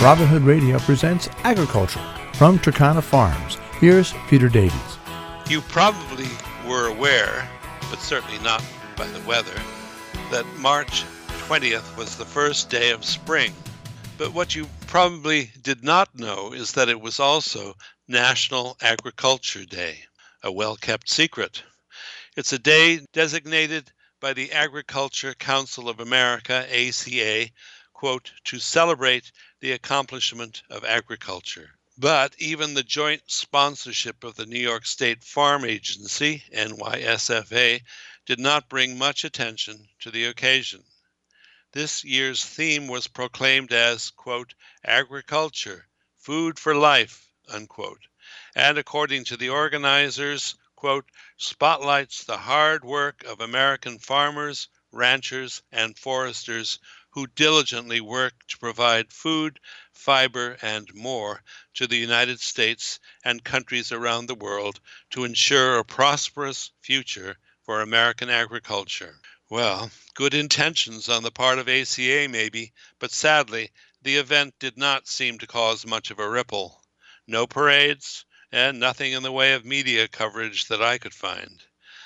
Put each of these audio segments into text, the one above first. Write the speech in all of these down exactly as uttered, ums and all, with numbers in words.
Robin Hood Radio presents Agriculture from Turkana Farms. Here's Peter Davies. You probably were aware, but certainly not by the weather, that March twentieth was the first day of spring. But what you probably did not know is that it was also National Agriculture Day, a well-kept secret. It's a day designated by the Agriculture Council of America, A C A, quote, to celebrate the accomplishment of agriculture. But even the joint sponsorship of the New York State Farm Agency, N Y S F A, did not bring much attention to the occasion. This year's theme was proclaimed as, quote, agriculture, food for life, unquote, and according to the organizers, quote, spotlights the hard work of American farmers, ranchers, and foresters who diligently work to provide food, fiber, and more to the United States and countries around the world to ensure a prosperous future for American agriculture. Well, good intentions on the part of A C A maybe, but sadly, the event did not seem to cause much of a ripple. No parades, and nothing in the way of media coverage that I could find.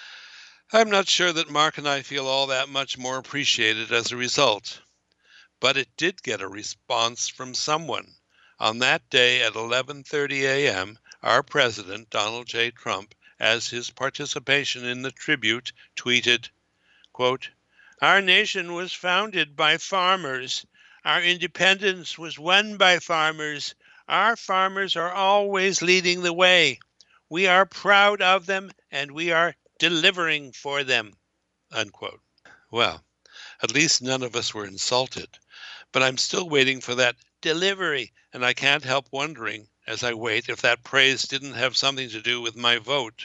I'm not sure that Mark and I feel all that much more appreciated as a result. But it did get a response from someone. On that day at eleven thirty a.m., our president, Donald J. Trump, as his participation in the tribute, tweeted, quote, our nation was founded by farmers. Our independence was won by farmers. Our farmers are always leading the way. We are proud of them, and we are delivering for them, unquote. Well, at least none of us were insulted. But I'm still waiting for that delivery, and I can't help wondering, as I wait, if that praise didn't have something to do with my vote.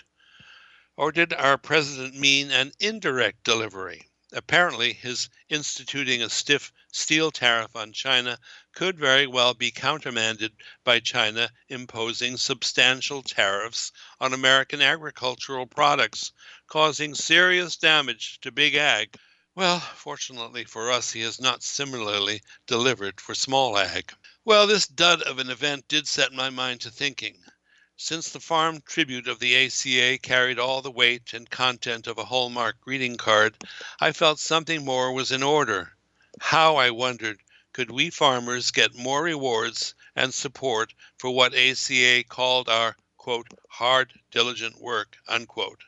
Or did our president mean an indirect delivery? Apparently, his instituting a stiff steel tariff on China could very well be countermanded by China imposing substantial tariffs on American agricultural products, causing serious damage to big ag. Well, fortunately for us, he has not similarly delivered for small ag. Well, this dud of an event did set my mind to thinking. Since the farm tribute of the A C A carried all the weight and content of a Hallmark greeting card, I felt something more was in order. How, I wondered, could we farmers get more rewards and support for what A C A called our, quote, hard, diligent work, unquote?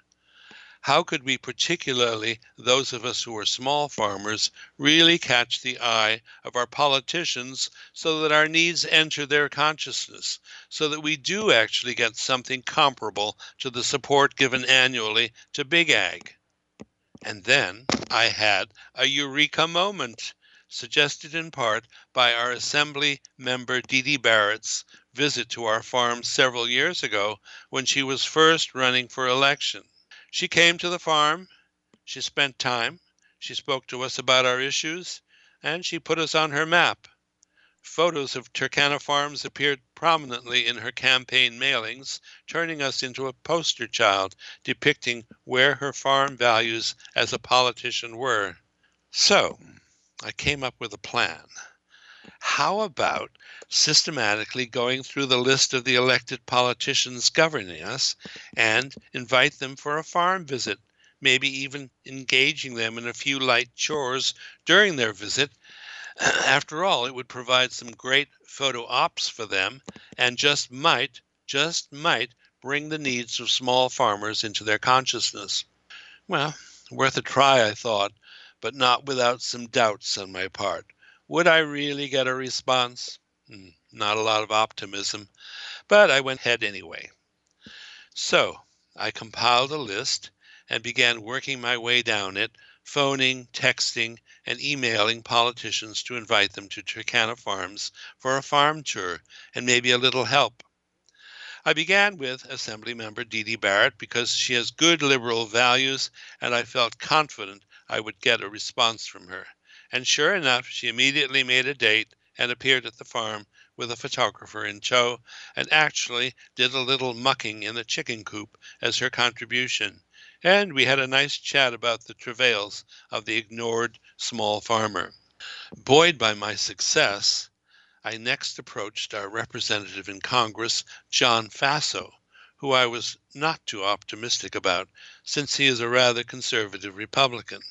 How could we, particularly those of us who are small farmers, really catch the eye of our politicians so that our needs enter their consciousness, so that we do actually get something comparable to the support given annually to big ag? And then I had a eureka moment, suggested in part by our Assembly member Dee Dee Barrett's visit to our farm several years ago when she was first running for election. She came to the farm, she spent time, she spoke to us about our issues, and she put us on her map. Photos of Turkana Farms appeared prominently in her campaign mailings, turning us into a poster child depicting where her farm values as a politician were. So, I came up with a plan. How about systematically going through the list of the elected politicians governing us and invite them for a farm visit, maybe even engaging them in a few light chores during their visit? After all, it would provide some great photo ops for them and just might, just might bring the needs of small farmers into their consciousness. Well, worth a try, I thought, but not without some doubts on my part. Would I really get a response? Hmm, not a lot of optimism, but I went ahead anyway. So I compiled a list and began working my way down it, phoning, texting, and emailing politicians to invite them to Turkana Farms for a farm tour and maybe a little help. I began with Assemblymember Dee Dee Barrett because she has good liberal values, and I felt confident I would get a response from her. And sure enough, she immediately made a date and appeared at the farm with a photographer in tow, and actually did a little mucking in the chicken coop as her contribution. And we had a nice chat about the travails of the ignored small farmer. Buoyed by my success, I next approached our representative in Congress, John Faso, who I was not too optimistic about, since he is a rather conservative Republican.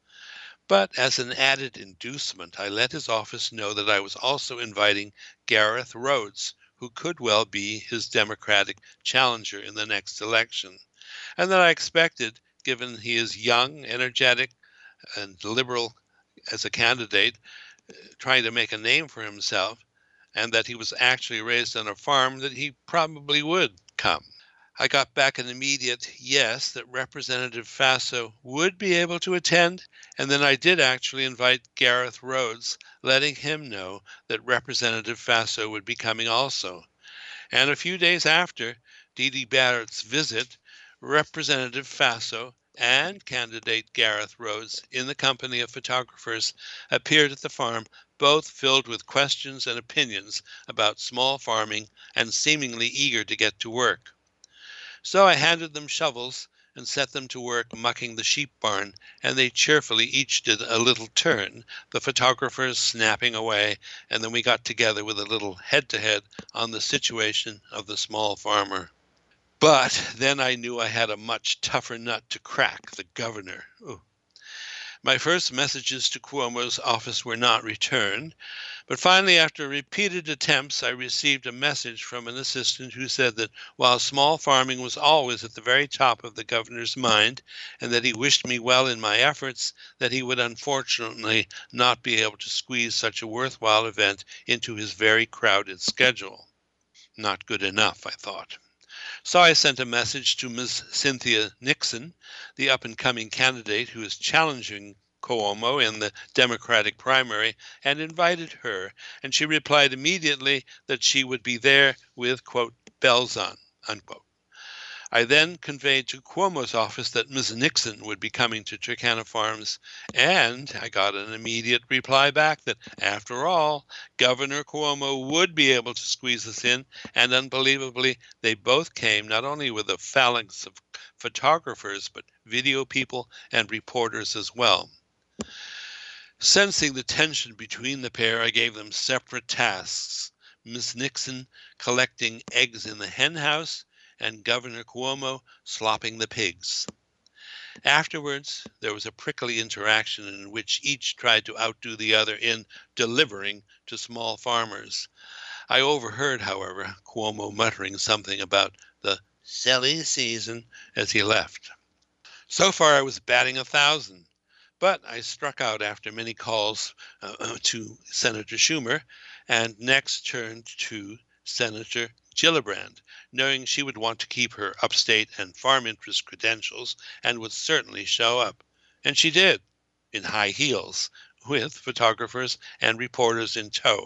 But as an added inducement, I let his office know that I was also inviting Gareth Rhodes, who could well be his Democratic challenger in the next election, and that I expected, given he is young, energetic, and liberal as a candidate, trying to make a name for himself, and that he was actually raised on a farm, that he probably would come. I got back an immediate yes that Representative Faso would be able to attend, and then I did actually invite Gareth Rhodes, letting him know that Representative Faso would be coming also. And a few days after Dee Dee Barrett's visit, Representative Faso and candidate Gareth Rhodes, in the company of photographers, appeared at the farm, both filled with questions and opinions about small farming and seemingly eager to get to work. So I handed them shovels and set them to work mucking the sheep barn, and they cheerfully each did a little turn, the photographers snapping away, and then we got together with a little head-to-head on the situation of the small farmer. But then I knew I had a much tougher nut to crack, the governor. Ooh. My first messages to Cuomo's office were not returned, but finally, after repeated attempts, I received a message from an assistant who said that while small farming was always at the very top of the governor's mind, and that he wished me well in my efforts, that he would unfortunately not be able to squeeze such a worthwhile event into his very crowded schedule. Not good enough, I thought. So I sent a message to Miz Cynthia Nixon, the up-and-coming candidate who is challenging Cuomo in the Democratic primary, and invited her, and she replied immediately that she would be there with, quote, bells on, unquote. I then conveyed to Cuomo's office that Miz Nixon would be coming to Turkana Farms, and I got an immediate reply back that, after all, Governor Cuomo would be able to squeeze us in, and unbelievably, they both came, not only with a phalanx of photographers, but video people and reporters as well. Sensing the tension between the pair, I gave them separate tasks. Miz Nixon collecting eggs in the hen house, and Governor Cuomo slopping the pigs. Afterwards, there was a prickly interaction in which each tried to outdo the other in delivering to small farmers. I overheard, however, Cuomo muttering something about the silly season as he left. So far, I was batting a thousand, but I struck out after many calls uh, to Senator Schumer, and next turned to Senator Gillibrand, knowing she would want to keep her upstate and farm interest credentials and would certainly show up. And she did, in high heels, with photographers and reporters in tow.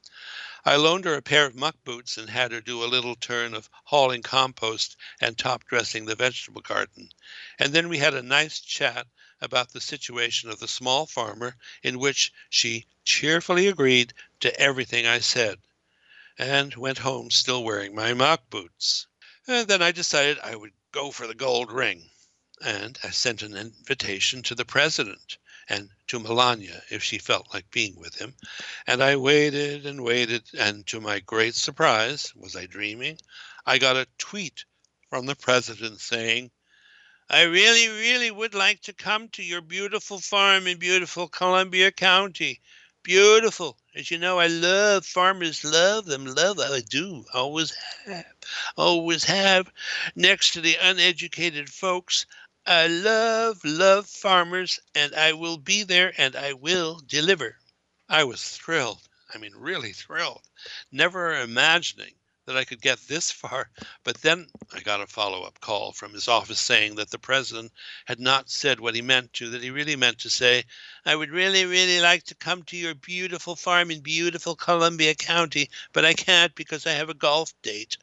I loaned her a pair of muck boots and had her do a little turn of hauling compost and top-dressing the vegetable garden. And then we had a nice chat about the situation of the small farmer, in which she cheerfully agreed to everything I said, and went home still wearing my mock boots. And then I decided I would go for the gold ring, and I sent an invitation to the president and to Melania if she felt like being with him. And I waited and waited, and to my great surprise, was I dreaming? I got a tweet from the president saying, I really, really would like to come to your beautiful farm in beautiful Columbia County. Beautiful. As you know, I love farmers, love them, love them. I do, always have, always have. Next to the uneducated folks, I love, love farmers, and I will be there and I will deliver. I was thrilled. I mean, really thrilled. Never imagining that I could get this far. But then I got a follow-up call from his office saying that the president had not said what he meant to, that he really meant to say, I would really, really like to come to your beautiful farm in beautiful Columbia County, but I can't because I have a golf date.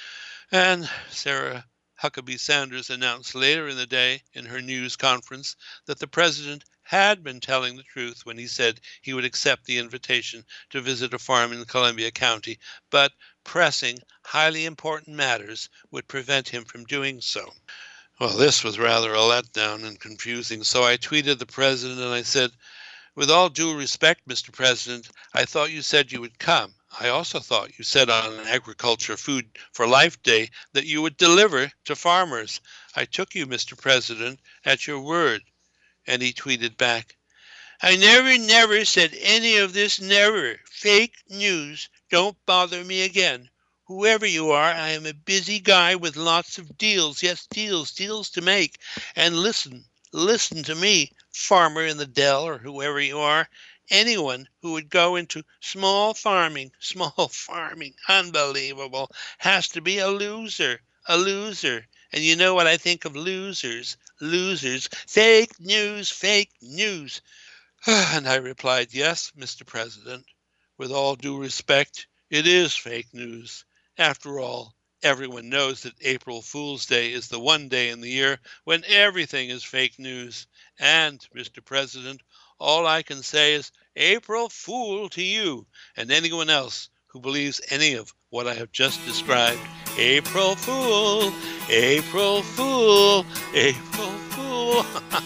And Sarah Huckabee Sanders announced later in the day in her news conference that the president had been telling the truth when he said he would accept the invitation to visit a farm in Columbia County, but pressing, highly important matters would prevent him from doing so. Well, this was rather a letdown and confusing, so I tweeted the president and I said, with all due respect, Mister President, I thought you said you would come. I also thought you said on Agriculture Food for Life Day that you would deliver to farmers. I took you, Mister President, at your word." And he tweeted back, "I never, never said any of this, never. Fake news. Don't bother me again. Whoever you are, I am a busy guy with lots of deals. Yes, deals, deals to make. And listen, listen to me, farmer in the dell or whoever you are. Anyone who would go into small farming, small farming, unbelievable, has to be a loser, a loser. And you know what I think of losers, losers, fake news, fake news." And I replied, "Yes, Mister President, with all due respect, it is fake news. After all, everyone knows that April Fool's Day is the one day in the year when everything is fake news. And, Mister President, all I can say is April Fool to you and anyone else who believes any of what I have just described. April Fool, April Fool, April Fool,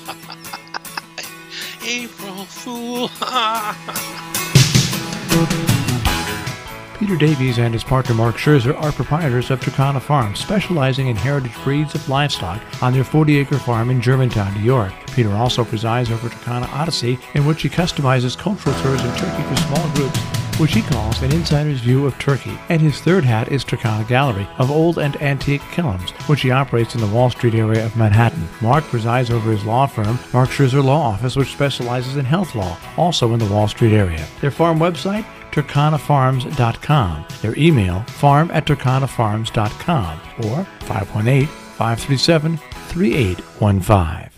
April Fool." Peter Davies and his partner Mark Scherzer are proprietors of Turkana Farms, specializing in heritage breeds of livestock on their forty-acre farm in Germantown, New York. Peter also presides over Turkana Odyssey, in which he customizes cultural tours in Turkey for small groups, which he calls an insider's view of Turkey. And his third hat is Turkana Gallery of old and antique kilns, which he operates in the Wall Street area of Manhattan. Mark presides over his law firm, Mark Scherzer Law Office, which specializes in health law, also in the Wall Street area. Their farm website, turkana farms dot com. Their email, farm at turkana farms dot com, or five one eight, five three seven, three eight one five.